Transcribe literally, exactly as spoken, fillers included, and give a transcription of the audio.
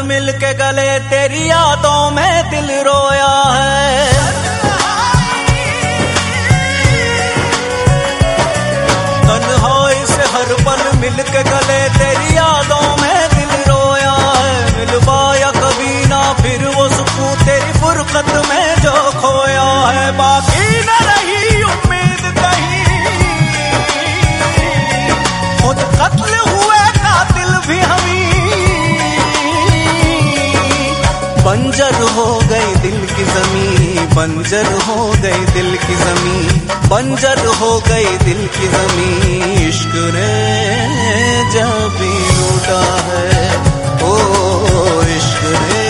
मिल के गले तेरी यादों में दिल रोया है। तन्हाई से हर पल मिल के गले तेरी यादों में दिल रोया है। मिल पाया कभी ना फिर वो सुकून तेरी फुरकत में जो खोया है। बाकी न रही उम्मीद कहीं, खुद कत्ल हुए कातिल भी हमी। बंजर हो गई दिल की ज़मीं, बंजर हो गई दिल की ज़मीं, बंजर हो गई दिल की ज़मीं। इश्क ने जब भी लूटा है, ओ इश्क ने